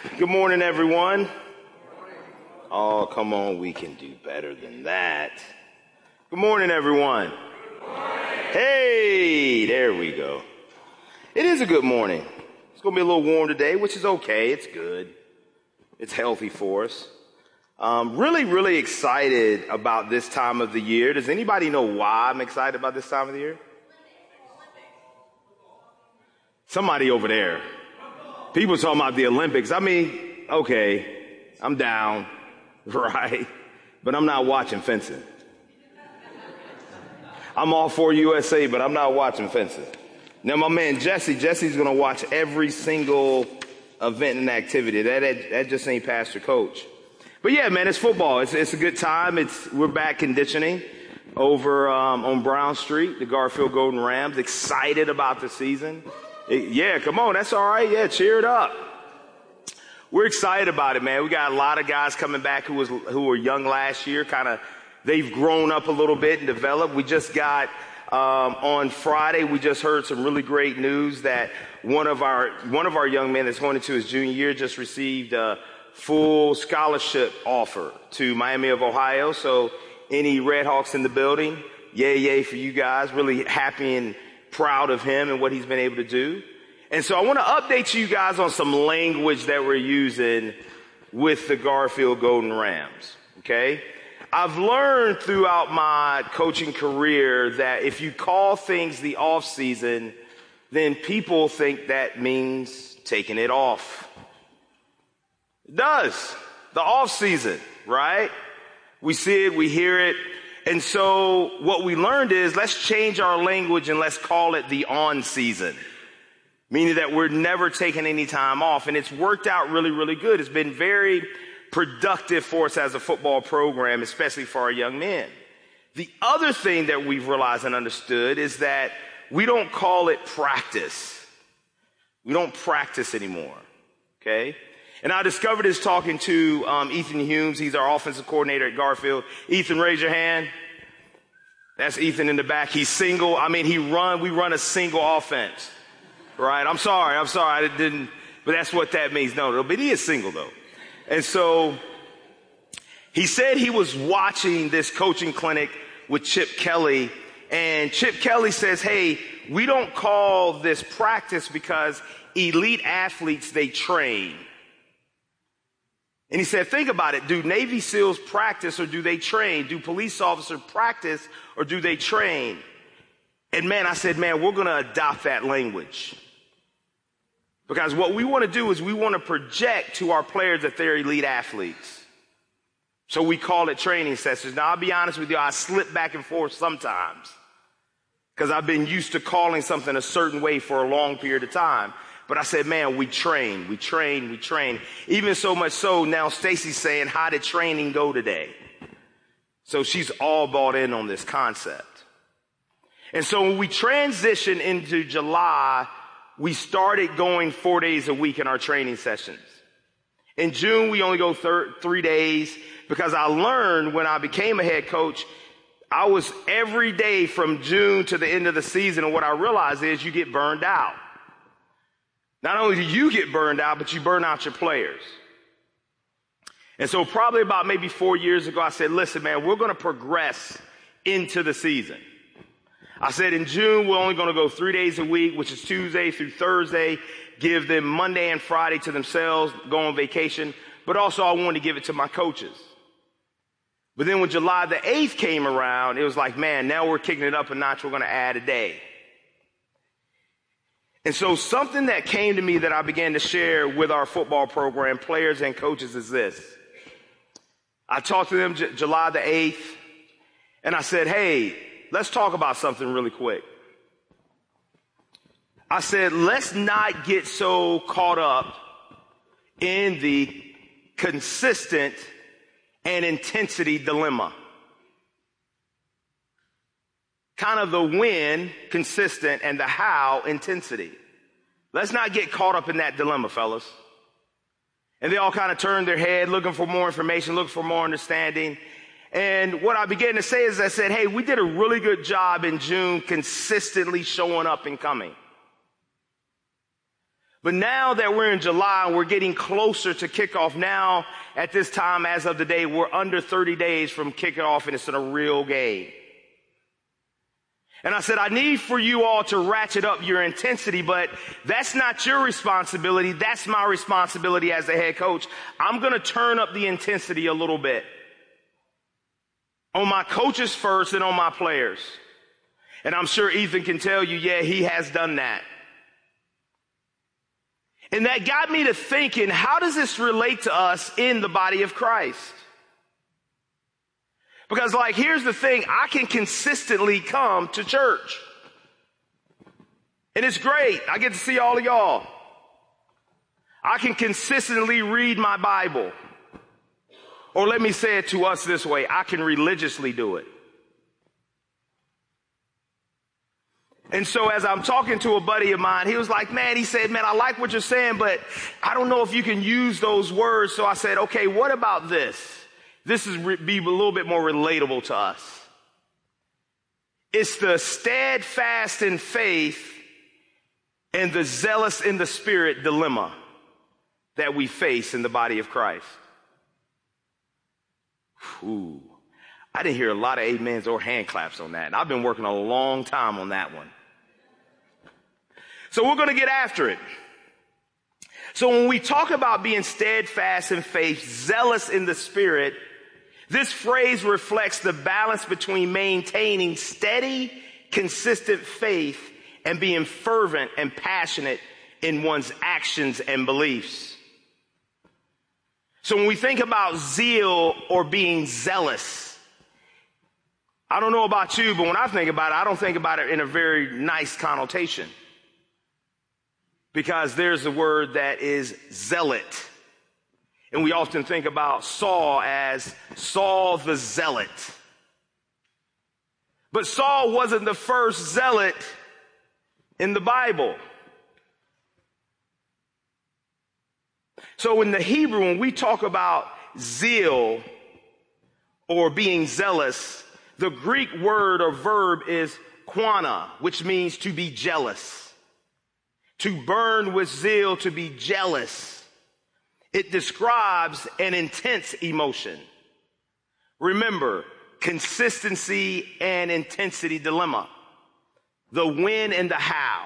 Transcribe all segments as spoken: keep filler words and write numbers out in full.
Good morning, everyone. Oh, come on, we can do better than that. Good morning, everyone. Good morning. Hey, there we go. It is a good morning. It's going to be a little warm today, which is okay. It's good. It's healthy for us. Um, really, really excited about this time of the year. Does anybody know why I'm excited about this time of the year? Somebody over there. People talking about the Olympics. I mean, okay, I'm down, right? But I'm not watching fencing. I'm all for U S A, but I'm not watching fencing. Now, my man Jesse, Jesse's going to watch every single event and activity. That, that that just ain't Pastor Coach. But yeah, man, it's football. It's it's a good time. It's we're back conditioning over um, on Brown Street, the Garfield Golden Rams. Excited about the season. Yeah, come on. That's all right. Yeah, cheer it up. We're excited about it, man. We got a lot of guys coming back who was who were young last year. Kind of, they've grown up a little bit and developed. We just got um, on Friday. We just heard some really great news that one of our one of our young men that's going into his junior year just received a full scholarship offer to Miami of Ohio. So, any Redhawks in the building? Yay, yay for you guys. Really happy and proud of him and what he's been able to do. And so I want to update you guys on some language that we're using with the Garfield Golden Rams, okay? I've learned throughout my coaching career that if you call things the off season, then people think that means taking it off. It does. The off season, right? We see it, we hear it. And so what we learned is let's change our language and let's call it the on season, meaning that we're never taking any time off. And it's worked out really, really good. It's been very productive for us as a football program, especially for our young men. The other thing that we've realized and understood is that we don't call it practice. We don't practice anymore, okay? And I discovered this talking to um, Ethan Humes. He's our offensive coordinator at Garfield. Ethan, raise your hand. That's Ethan in the back. He's single. I mean, he run. We run a single offense, right? I'm sorry. I'm sorry. I didn't. But that's what that means. No, no. But he is single though. And so he said he was watching this coaching clinic with Chip Kelly, and Chip Kelly says, "Hey, we don't call this practice because elite athletes they train." And he said, think about it. Do Navy SEALs practice or do they train? Do police officers practice or do they train? And man, I said, man, we're going to adopt that language. Because what we want to do is we want to project to our players that they're elite athletes. So we call it training sessions. Now, I'll be honest with you, I slip back and forth sometimes because I've been used to calling something a certain way for a long period of time. But I said, man, we train, we train, we train. Even so much so, now Stacy's saying, how did training go today? So she's all bought in on this concept. And so when we transitioned into July, we started going four days a week in our training sessions. In June, we only go thir- three days because I learned when I became a head coach, I was every day from June to the end of the season. And what I realized is you get burned out. Not only do you get burned out, but you burn out your players. And so probably about maybe four years ago, I said, listen, man, we're going to progress into the season. I said in June, we're only going to go three days a week, which is Tuesday through Thursday, give them Monday and Friday to themselves, go on vacation. But also I wanted to give it to my coaches. But then when July the eighth came around, it was like, man, now we're kicking it up a notch. We're going to add a day. And so something that came to me that I began to share with our football program, players and coaches, is this. I talked to them J- July the eighth, and I said, hey, let's talk about something really quick. I said, let's not get so caught up in the consistent and intensity dilemma. Kind of the when, consistent, and the how, intensity. Let's not get caught up in that dilemma, fellas. And they all kind of turned their head, looking for more information, looking for more understanding. And what I began to say is I said, hey, we did a really good job in June consistently showing up and coming. But now that we're in July and we're getting closer to kickoff, now at this time as of the day, we're under thirty days from kicking off and it's in a real game. And I said, I need for you all to ratchet up your intensity, but that's not your responsibility. That's my responsibility as the head coach. I'm going to turn up the intensity a little bit on my coaches first and on my players. And I'm sure Ethan can tell you, yeah, he has done that. And that got me to thinking, how does this relate to us in the body of Christ? Because, like, here's the thing. I can consistently come to church. And it's great. I get to see all of y'all. I can consistently read my Bible. Or let me say it to us this way. I can religiously do it. And so as I'm talking to a buddy of mine, he was like, man, he said, man, I like what you're saying, but I don't know if you can use those words. So I said, okay, what about this? This is re- be a little bit more relatable to us. It's the steadfast in faith and the zealous in the spirit dilemma that we face in the body of Christ. Ooh, I didn't hear a lot of amens or hand claps on that. And I've been working a long time on that one. So we're going to get after it. So when we talk about being steadfast in faith, zealous in the spirit, this phrase reflects the balance between maintaining steady, consistent faith and being fervent and passionate in one's actions and beliefs. So when we think about zeal or being zealous, I don't know about you, but when I think about it, I don't think about it in a very nice connotation. Because there's a word that is zealot. And we often think about Saul as Saul the zealot. But Saul wasn't the first zealot in the Bible. So in the Hebrew, when we talk about zeal or being zealous, the Greek word or verb is quana, which means to be jealous. To burn with zeal, to be jealous. It describes an intense emotion. Remember, consistency and intensity dilemma. The when and the how.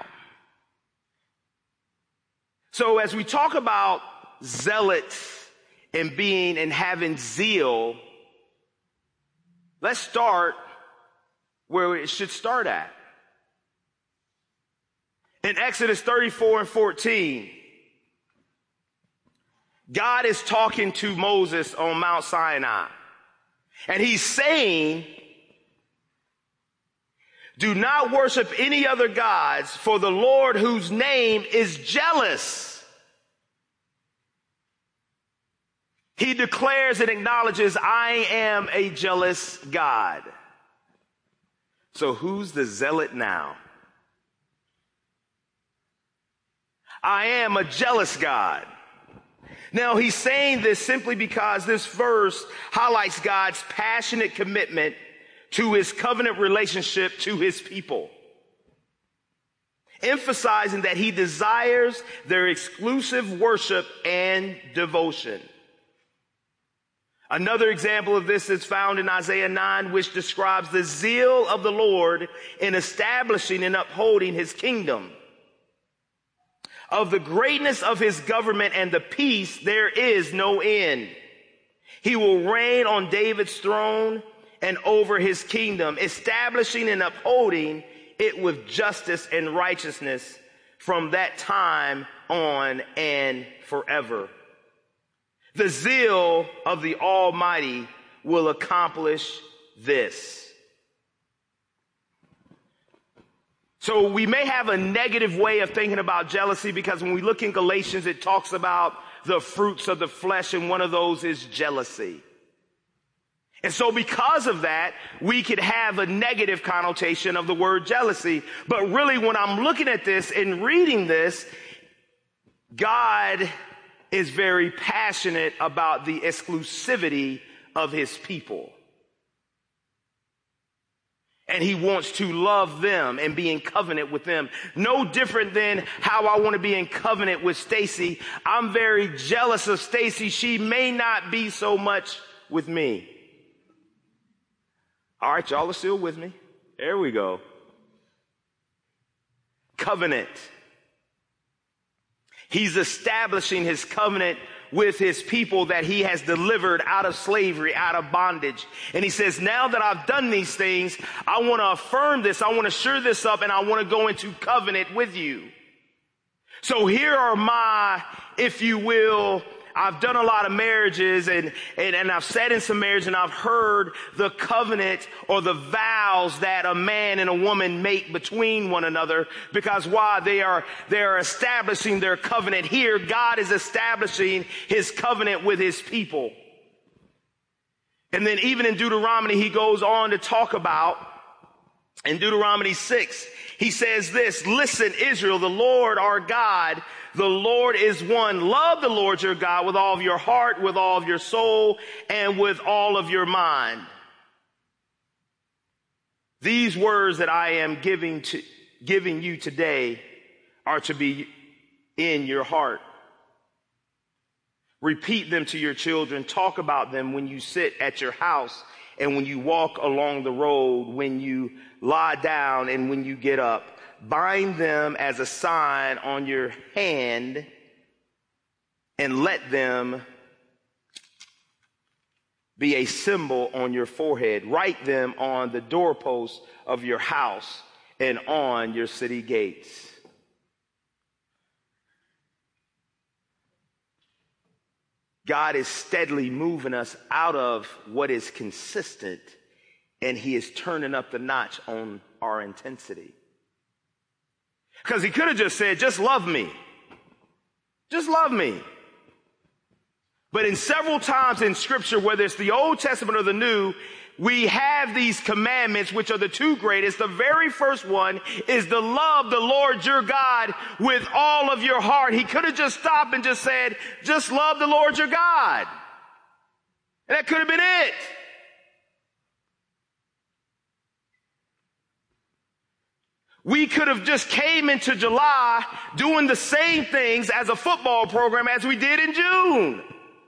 So as we talk about zealots and being and having zeal, let's start where it should start at. In Exodus thirty-four and fourteen, God is talking to Moses on Mount Sinai. And he's saying, do not worship any other gods, for the Lord whose name is jealous. He declares and acknowledges, I am a jealous God. So who's the zealot now? I am a jealous God. Now, he's saying this simply because this verse highlights God's passionate commitment to his covenant relationship to his people, emphasizing that he desires their exclusive worship and devotion. Another example of this is found in Isaiah nine, which describes the zeal of the Lord in establishing and upholding his kingdom. Of the greatness of his government and the peace, there is no end. He will reign on David's throne and over his kingdom, establishing and upholding it with justice and righteousness from that time on and forever. The zeal of the Almighty will accomplish this. So we may have a negative way of thinking about jealousy because when we look in Galatians, it talks about the fruits of the flesh, and one of those is jealousy. And so because of that, we could have a negative connotation of the word jealousy. But really, when I'm looking at this and reading this, God is very passionate about the exclusivity of his people. And he wants to love them and be in covenant with them. No different than how I want to be in covenant with Stacy. I'm very jealous of Stacy. She may not be so much with me. All right, y'all are still with me. There we go. Covenant. He's establishing his covenant with his people that he has delivered out of slavery, out of bondage. And he says, now that I've done these things, I want to affirm this. I want to sure this up, and I want to go into covenant with you. So here are my, if you will, I've done a lot of marriages and, and, and I've sat in some marriage and I've heard the covenant or the vows that a man and a woman make between one another, because why? They are, they are establishing their covenant. Here, God is establishing his covenant with his people. And then even in Deuteronomy, he goes on to talk about, in Deuteronomy six, he says this, listen, Israel, the Lord our God, the Lord is one. Love the Lord your God with all of your heart, with all of your soul, and with all of your mind. These words that I am giving to, giving you today are to be in your heart. Repeat them to your children. Talk about them when you sit at your house and when you walk along the road, when you lie down and when you get up. Bind them as a sign on your hand and let them be a symbol on your forehead. Write them on the doorposts of your house and on your city gates. God is steadily moving us out of what is consistent, and he is turning up the notch on our intensity. Because he could have just said, just love me. Just love me. But in several times in Scripture, whether it's the Old Testament or the New, we have these commandments, which are the two greatest. The very first one is to love the Lord your God with all of your heart. He could have just stopped and just said, just love the Lord your God. And that could have been it. We could have just came into July doing the same things as a football program as we did in June.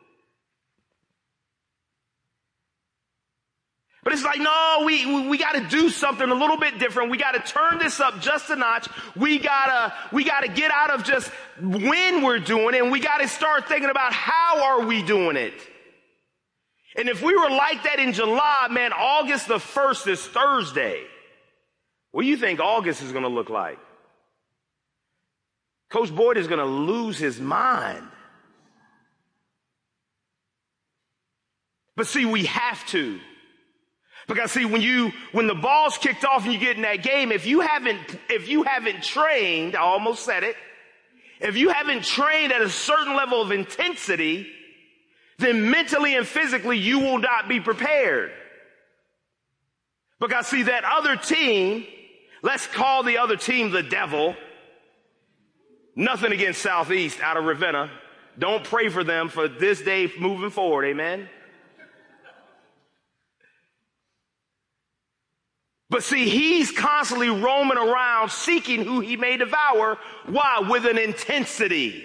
But it's like, no, we, we, we got to do something a little bit different. We got to turn this up just a notch. We gotta, we gotta get out of just when we're doing it, and we got to start thinking about how are we doing it. And if we were like that in July, man, August the first is Thursday. What do you think August is going to look like? Coach Boyd is going to lose his mind. But see, we have to. Because see, when you, when the ball's kicked off and you get in that game, if you haven't, if you haven't trained, I almost said it, if you haven't trained at a certain level of intensity, then mentally and physically you will not be prepared. Because see, that other team, let's call the other team the devil. Nothing against Southeast out of Ravenna. Don't pray for them for this day moving forward. Amen. But see, he's constantly roaming around seeking who he may devour. Why? With an intensity.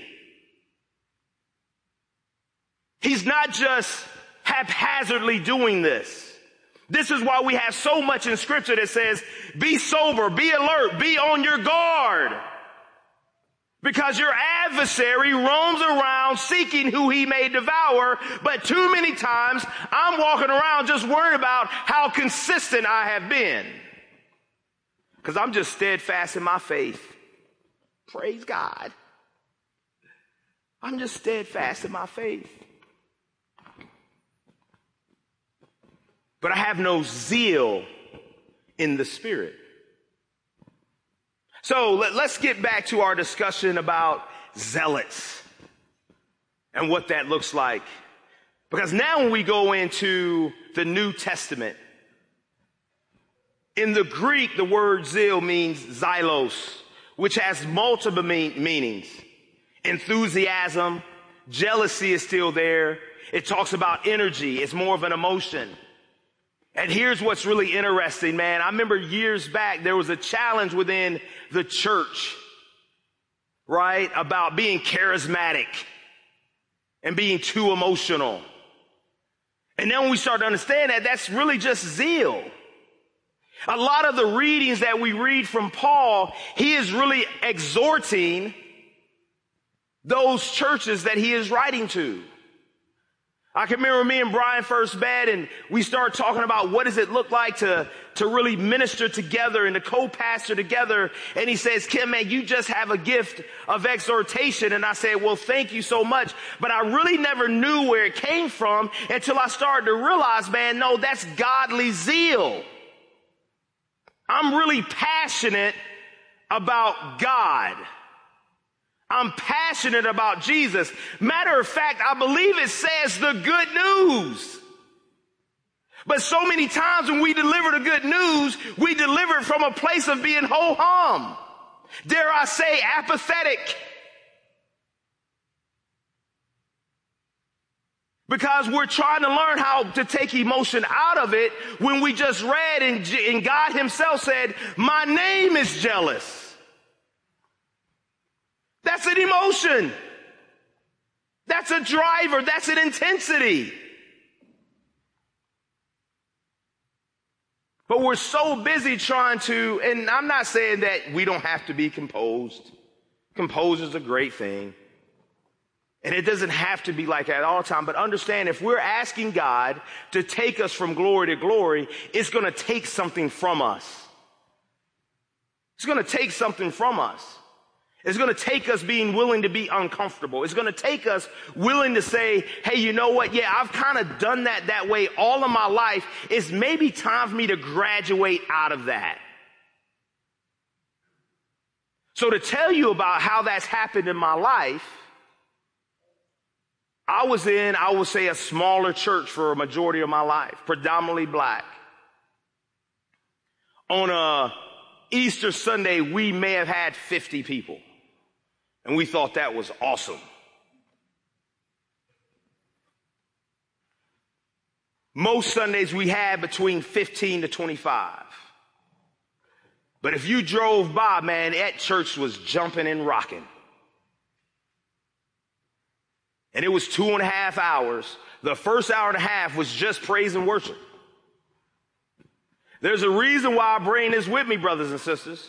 He's not just haphazardly doing this. This is why we have so much in Scripture that says, be sober, be alert, be on your guard. Because your adversary roams around seeking who he may devour, but too many times I'm walking around just worried about how consistent I have been. Because I'm just steadfast in my faith. Praise God. I'm just steadfast in my faith. But I have no zeal in the Spirit. So let, let's get back to our discussion about zealots and what that looks like. Because now when we go into the New Testament, in the Greek, the word zeal means xylos, which has multiple mean, meanings. Enthusiasm, jealousy is still there. It talks about energy. It's more of an emotion. And here's what's really interesting, man. I remember years back, there was a challenge within the church, right, about being charismatic and being too emotional. And then when we start to understand that, that's really just zeal. A lot of the readings that we read from Paul, he is really exhorting those churches that he is writing to. I can remember me and Brian first met, and we started talking about what does it look like to, to really minister together and to co-pastor together. And he says, Kim, man, you just have a gift of exhortation. And I said, well, thank you so much. But I really never knew where it came from until I started to realize, man, no, that's godly zeal. I'm really passionate about God. I'm passionate about Jesus. Matter of fact, I believe it says the good news. But so many times when we deliver the good news, we deliver it from a place of being ho-hum. Dare I say, apathetic. Because we're trying to learn how to take emotion out of it when we just read and, and God himself said, my name is jealous. That's an emotion. That's a driver. That's an intensity. But we're so busy trying to, and I'm not saying that we don't have to be composed. Composure's a great thing. And it doesn't have to be like that all the time. But understand, if we're asking God to take us from glory to glory, it's going to take something from us. It's going to take something from us. It's going to take us being willing to be uncomfortable. It's going to take us willing to say, hey, you know what? Yeah, I've kind of done that that way all of my life. It's maybe time for me to graduate out of that. So to tell you about how that's happened in my life, I was in, I would say, a smaller church for a majority of my life, predominantly black. On a Easter Sunday, we may have had fifty people. And we thought that was awesome. Most Sundays we had between fifteen to twenty-five. But if you drove by, man, that church was jumping and rocking. And it was two and a half hours. The first hour and a half was just praise and worship. There's a reason why I bring this with me, brothers and sisters.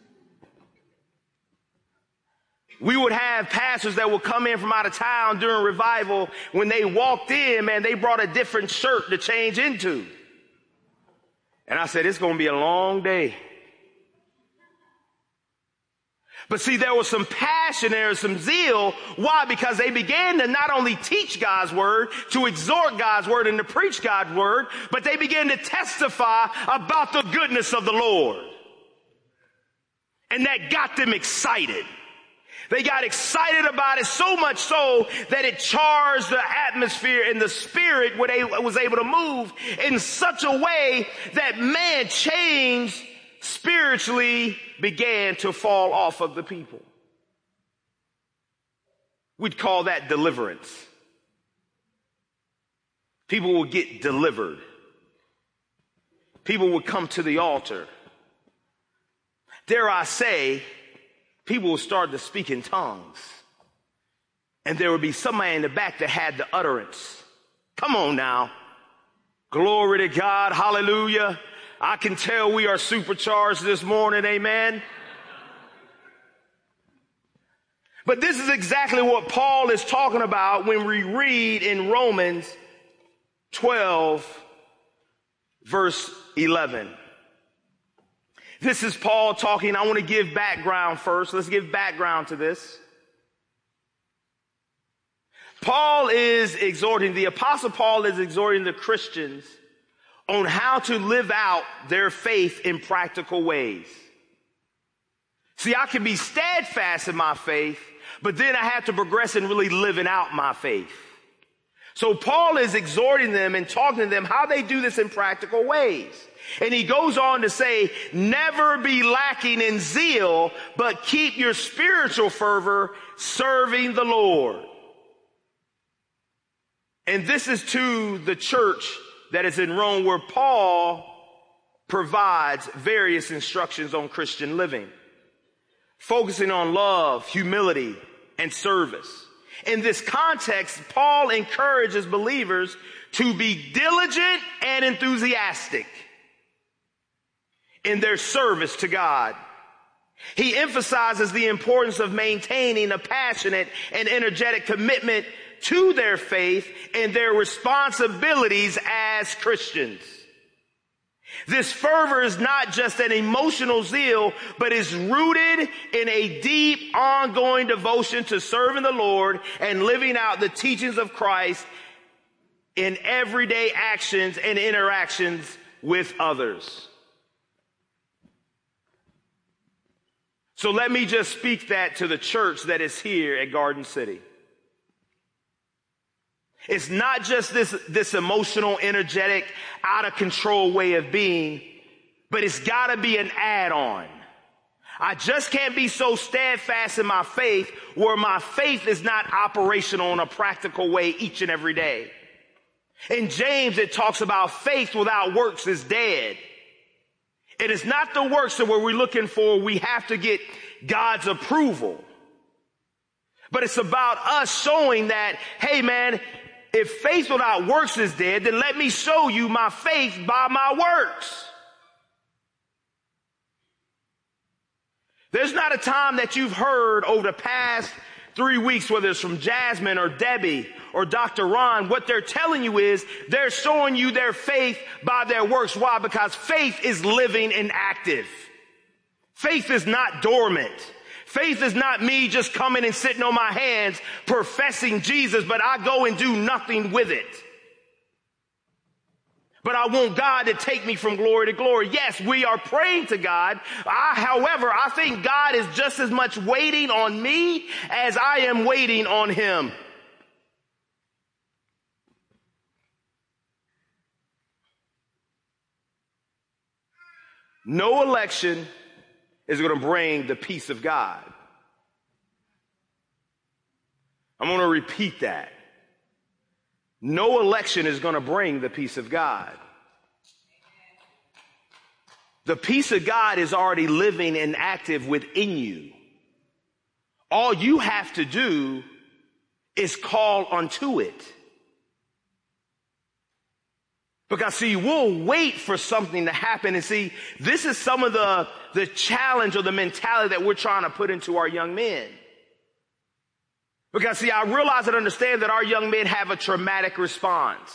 We would have pastors that would come in from out of town during revival. When they walked in, man, they brought a different shirt to change into. And I said, it's going to be a long day. But see, there was some passion, there was some zeal. Why? Because they began to not only teach God's word, to exhort God's word and to preach God's word, but they began to testify about the goodness of the Lord. And that got them excited. They got excited about it so much so that it charged the atmosphere and the spirit was able to move in such a way that man changed spiritually began to fall off of the people. We'd call that deliverance. People would get delivered. People would come to the altar. Dare I say, people will start to speak in tongues. And there would be somebody in the back that had the utterance. Come on now. Glory to God. Hallelujah. I can tell we are supercharged this morning. Amen. But this is exactly what Paul is talking about when we read in Romans twelve, verse eleven. This is Paul talking. I want to give background first. Let's give background to this. Paul is exhorting, the Apostle Paul is exhorting the Christians on how to live out their faith in practical ways. See, I can be steadfast in my faith, but then I have to progress in really living out my faith. So Paul is exhorting them and talking to them how they do this in practical ways. And he goes on to say, never be lacking in zeal, but keep your spiritual fervor serving the Lord. And this is to the church that is in Rome, where Paul provides various instructions on Christian living, focusing on love, humility, and service. In this context, Paul encourages believers to be diligent and enthusiastic in their service to God. He emphasizes the importance of maintaining a passionate and energetic commitment to their faith and their responsibilities as Christians. This fervor is not just an emotional zeal, but is rooted in a deep, ongoing devotion to serving the Lord and living out the teachings of Christ in everyday actions and interactions with others. So let me just speak that to the church that is here at Garden City. It's not just this, this emotional, energetic, out of control way of being, but it's got to be an add-on. I just can't be so steadfast in my faith where my faith is not operational in a practical way each and every day. In James, it talks about faith without works is dead. It is not the works that we're looking for. We have to get God's approval. But it's about us showing that, hey man, if faith without works is dead, then let me show you my faith by my works. There's not a time that you've heard over the past three weeks, whether it's from Jasmine or Debbie or Doctor Ron, what they're telling you is they're showing you their faith by their works. Why? Because faith is living and active. Faith is not dormant. Faith is not me just coming and sitting on my hands professing Jesus, but I go and do nothing with it. But I want God to take me from glory to glory. Yes, we are praying to God. I, however, I think God is just as much waiting on me as I am waiting on him. No election is going to bring the peace of God. I'm going to repeat that. No election is going to bring the peace of God. The peace of God is already living and active within you. All you have to do is call unto it. Because see, we'll wait for something to happen. And see, this is some of the, the challenge or the mentality that we're trying to put into our young men. Because see, I realize and understand that our young men have a traumatic response.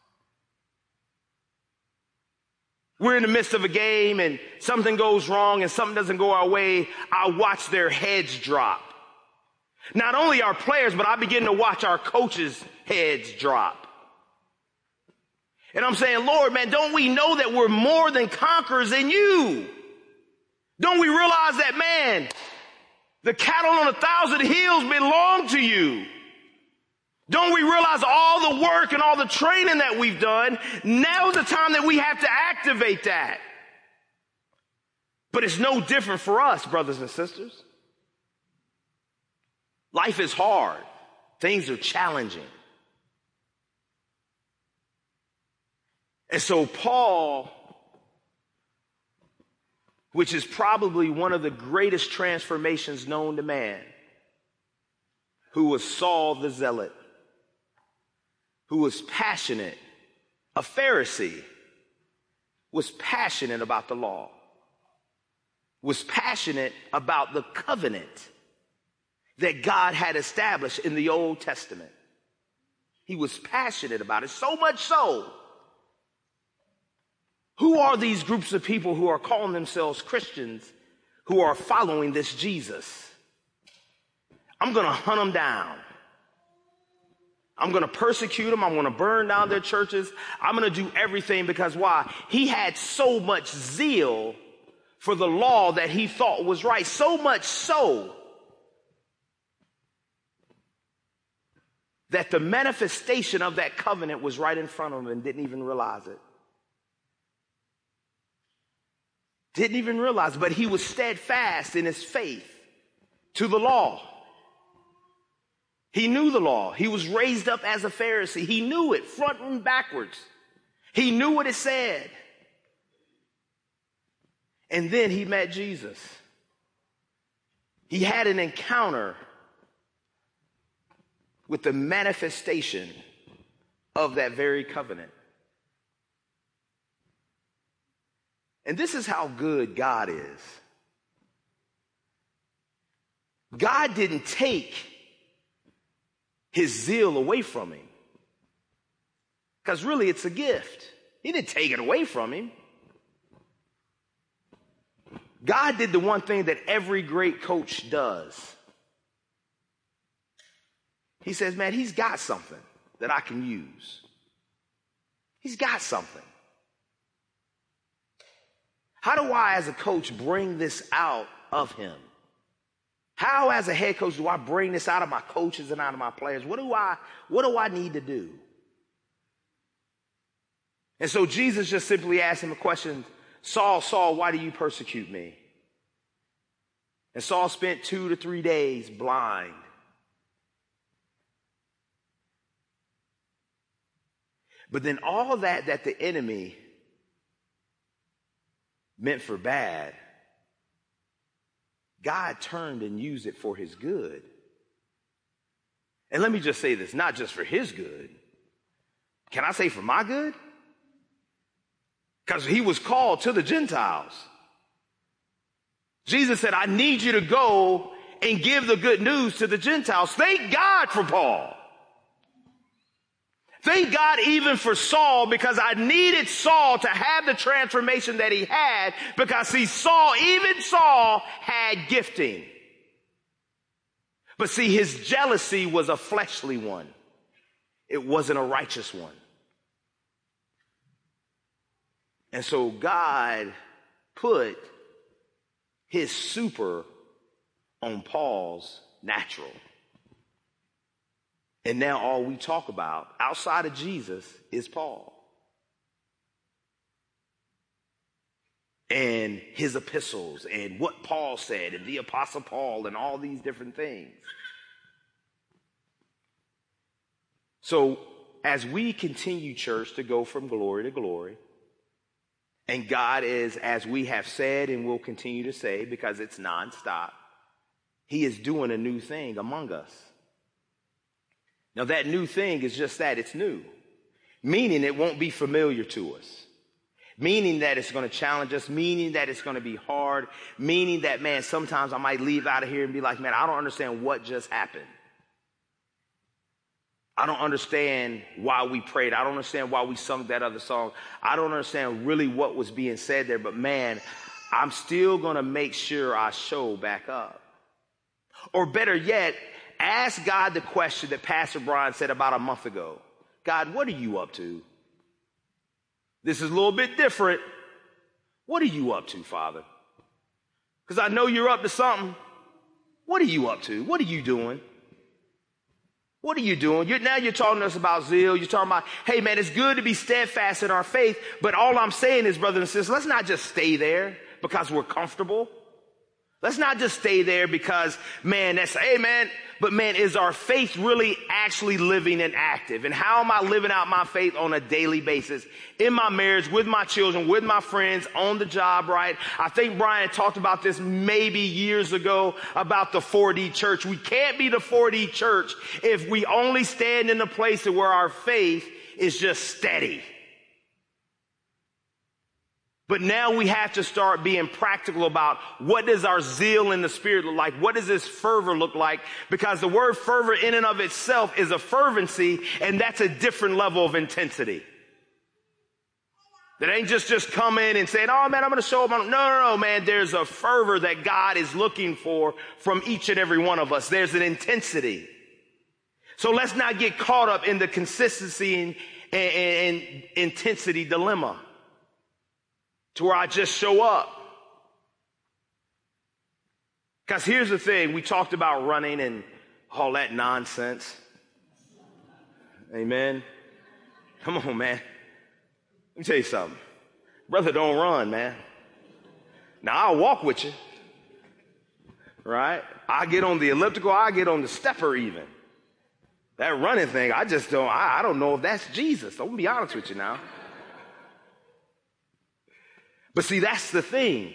We're in the midst of a game and something goes wrong and something doesn't go our way. I watch their heads drop. Not only our players, but I begin to watch our coaches' heads drop. And I'm saying, Lord, man, don't we know that we're more than conquerors in you? Don't we realize that, man, the cattle on a thousand hills belong to you? Don't we realize all the work and all the training that we've done? Now's the time that we have to activate that. But it's no different for us, brothers and sisters. Life is hard. Things are challenging. And so Paul, which is probably one of the greatest transformations known to man, who was Saul the Zealot, who was passionate, a Pharisee, was passionate about the law, was passionate about the covenant that God had established in the Old Testament. He was passionate about it, so much so. Who are these groups of people who are calling themselves Christians who are following this Jesus? I'm going to hunt them down. I'm going to persecute them. I'm going to burn down their churches. I'm going to do everything because why? He had so much zeal for the law that he thought was right. So much so that the manifestation of that covenant was right in front of him and didn't even realize it. Didn't even realize, but he was steadfast in his faith to the law. He knew the law. He was raised up as a Pharisee. He knew it front and backwards. He knew what it said. And then he met Jesus. He had an encounter with the manifestation of that very covenant. And this is how good God is. God didn't take his zeal away from him. Because really it's a gift. He didn't take it away from him. God did the one thing that every great coach does. He says, man, he's got something that I can use. He's got something. How do I, as a coach, bring this out of him? How, as a head coach, do I bring this out of my coaches and out of my players? What do I, what do I need to do? And so Jesus just simply asked him a question, Saul, Saul, why do you persecute me? And Saul spent two to three days blind. But then all that that the enemy meant for bad, God turned and used it for his good. And let me just say this, not just for his good. Can I say for my good? Because he was called to the Gentiles. Jesus said, I need you to go and give the good news to the Gentiles. Thank God for Paul. Thank God even for Saul, because I needed Saul to have the transformation that he had, because see, Saul, even Saul had gifting. But see, his jealousy was a fleshly one. It wasn't a righteous one. And so God put his super on Paul's natural. And now all we talk about outside of Jesus is Paul and his epistles and what Paul said and the Apostle Paul and all these different things. So as we continue, church, to go from glory to glory, and God is, as we have said and will continue to say, because it's nonstop, he is doing a new thing among us. Now, that new thing is just that, it's new, meaning it won't be familiar to us, meaning that it's going to challenge us, meaning that it's going to be hard, meaning that, man, sometimes I might leave out of here and be like, man, I don't understand what just happened. I don't understand why we prayed. I don't understand why we sung that other song. I don't understand really what was being said there, but man, I'm still going to make sure I show back up. Or better yet, ask God the question that Pastor Brian said about a month ago. God, what are you up to? This is a little bit different. What are you up to, Father? Because I know you're up to something. What are you up to? What are you doing? What are you doing? You're, now you're talking to us about zeal. You're talking about, hey, man, it's good to be steadfast in our faith. But all I'm saying is, brothers and sisters, let's not just stay there because we're comfortable. Let's not just stay there because, man, that's, hey, man, but man, is our faith really actually living and active? And how am I living out my faith on a daily basis? In my marriage, with my children, with my friends, on the job, right? I think Brian talked about this maybe years ago about the four D church. We can't be the four D church if we only stand in the place where our faith is just steady. But now we have to start being practical about what does our zeal in the spirit look like? What does this fervor look like? Because the word fervor in and of itself is a fervency, and that's a different level of intensity. That ain't just, just come in and saying, oh man, I'm going to show up. No, no, no, man. There's a fervor that God is looking for from each and every one of us. There's an intensity. So let's not get caught up in the consistency and, and, and intensity dilemma, to where I just show up. Because here's the thing, we talked about running and all that nonsense. Amen. Come on, man. Let me tell you something. Brother, don't run, man. Now, I'll walk with you. Right? I get on the elliptical, I get on the stepper even. That running thing, I just don't, I, I don't know if that's Jesus. I'm going to be honest with you now. But see, that's the thing.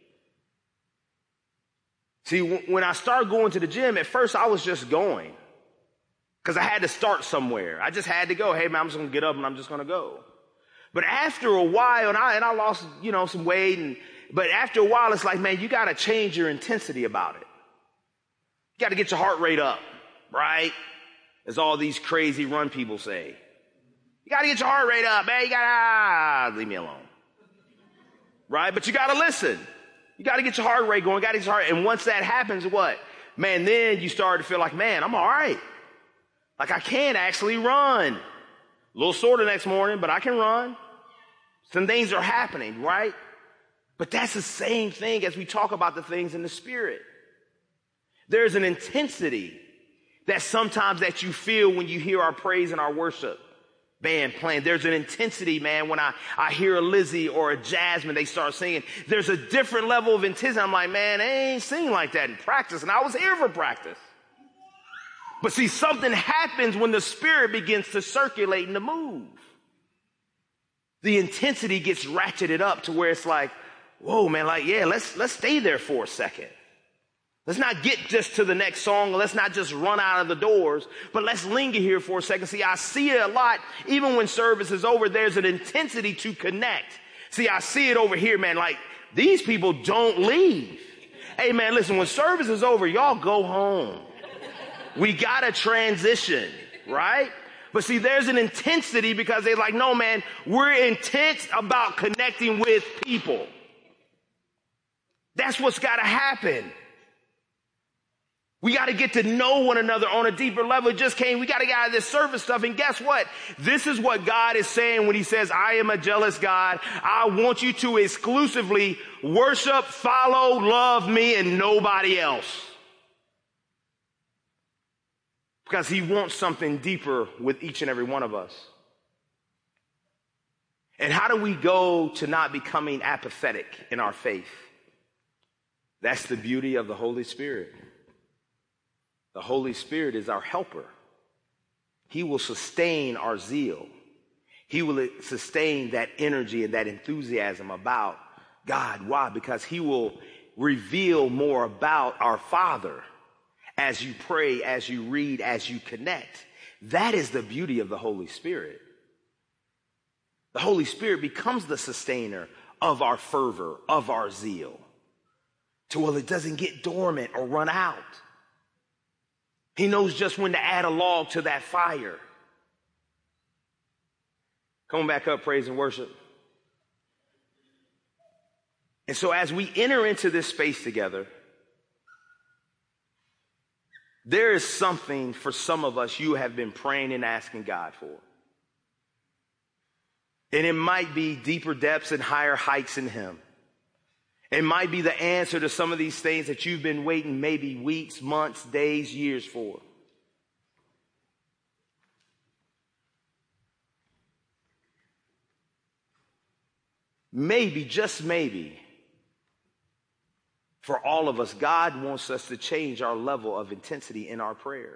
See, when I started going to the gym, at first I was just going because I had to start somewhere. I just had to go. Hey, man, I'm just going to get up and I'm just going to go. But after a while, and I, and I lost, you know, some weight, and but after a while, it's like, man, you got to change your intensity about it. You got to get your heart rate up, right? As all these crazy run people say. You got to get your heart rate up, man. You got to, ah, leave me alone. Right? But you got to listen. You got to get your heart rate going. You got to get your heart. And once that happens, what? Man, then you start to feel like, man, I'm all right. Like I can actually run. A little sore the next morning, but I can run. Some things are happening, right? But that's the same thing as we talk about the things in the spirit. There's an intensity that sometimes that you feel when you hear our praise and our worship band playing. There's an intensity, man, when I, I hear a Lizzie or a Jasmine, they start singing. There's a different level of intensity. I'm like, man, they ain't singing like that in practice. And I was here for practice. But see, something happens when the spirit begins to circulate and to move. The intensity gets ratcheted up to where it's like, whoa, man, like, yeah, let's, let's stay there for a second. Let's not get just to the next song. Let's not just run out of the doors, but let's linger here for a second. See, I see it a lot. Even when service is over, there's an intensity to connect. See, I see it over here, man. Like these people don't leave. Hey, man, listen, when service is over, y'all go home. We got to transition, right? But see, there's an intensity because they're like, no, man, we're intense about connecting with people. That's what's got to happen. We got to get to know one another on a deeper level. It just came. We got to get out of this surface stuff. And guess what? This is what God is saying when he says, I am a jealous God. I want you to exclusively worship, follow, love me and nobody else. Because he wants something deeper with each and every one of us. And how do we go to not becoming apathetic in our faith? That's the beauty of the Holy Spirit. The Holy Spirit is our helper. He will sustain our zeal. He will sustain that energy and that enthusiasm about God. Why? Because he will reveal more about our Father as you pray, as you read, as you connect. That is the beauty of the Holy Spirit. The Holy Spirit becomes the sustainer of our fervor, of our zeal, to where it doesn't get dormant or run out. He knows just when to add a log to that fire. Come on back up, praise and worship. And so as we enter into this space together, there is something for some of us you have been praying and asking God for. And it might be deeper depths and higher heights in him. It might be the answer to some of these things that you've been waiting maybe weeks, months, days, years for. Maybe, just maybe, for all of us, God wants us to change our level of intensity in our prayer.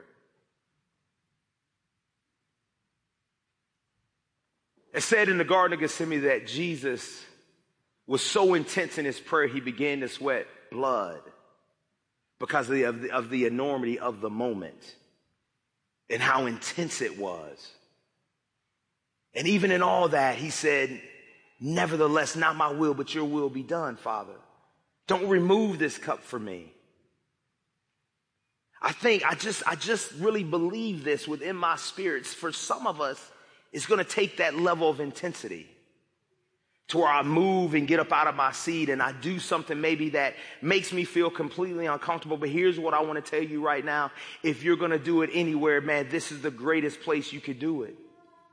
It said in the Garden of Gethsemane that Jesus was so intense in his prayer, he began to sweat blood because of the, of the, of the enormity of the moment and how intense it was. And even in all that, he said, nevertheless, not my will, but your will be done, Father. Don't remove this cup from me. I think, I just, I just really believe this within my spirits. For some of us, it's going to take that level of intensity to where I move and get up out of my seat and I do something maybe that makes me feel completely uncomfortable. But here's what I want to tell you right now. If you're going to do it anywhere, man, this is the greatest place you could do it.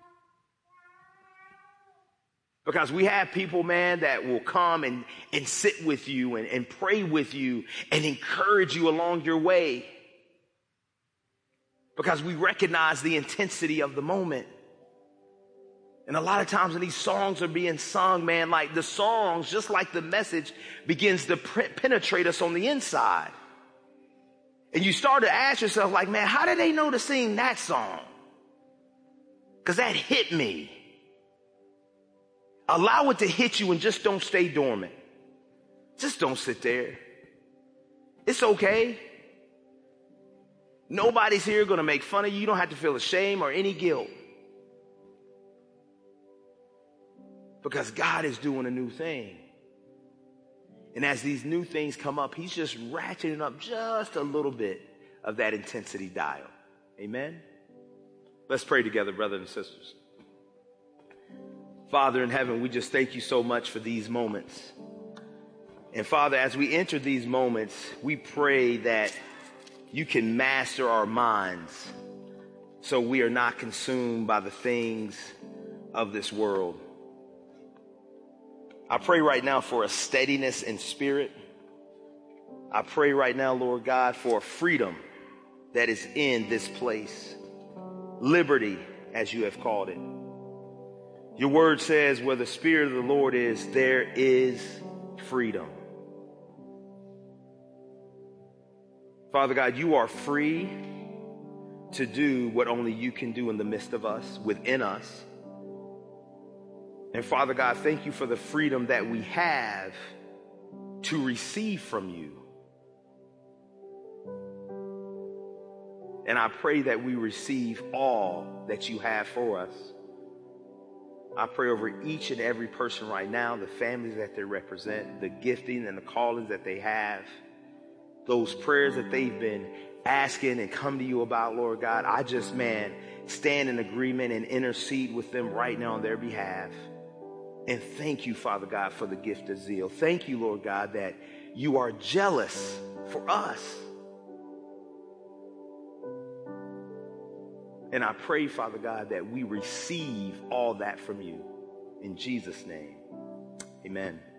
Because we have people, man, that will come and, and sit with you and, and pray with you and encourage you along your way. Because we recognize the intensity of the moment. And a lot of times when these songs are being sung, man, like the songs, just like the message, begins to penetrate us on the inside. And you start to ask yourself, like, man, how did they know to sing that song? Because that hit me. Allow it to hit you and just don't stay dormant. Just don't sit there. It's okay. Nobody's here going to make fun of you. You don't have to feel ashamed or any guilt. Because God is doing a new thing. And as these new things come up, he's just ratcheting up just a little bit of that intensity dial. Amen? Let's pray together, brothers and sisters. Father in heaven, we just thank you so much for these moments. And Father, as we enter these moments, we pray that you can master our minds so we are not consumed by the things of this world. I pray right now for a steadiness in spirit. I pray right now, Lord God, for freedom that is in this place. Liberty, as you have called it. Your word says where the Spirit of the Lord is, there is freedom. Father God, you are free to do what only you can do in the midst of us, within us. And Father God, thank you for the freedom that we have to receive from you. And I pray that we receive all that you have for us. I pray over each and every person right now, the families that they represent, the gifting and the callings that they have, those prayers that they've been asking and come to you about, Lord God. I just, man, stand in agreement and intercede with them right now on their behalf. And thank you, Father God, for the gift of zeal. Thank you, Lord God, that you are jealous for us. And I pray, Father God, that we receive all that from you. In Jesus' name, amen.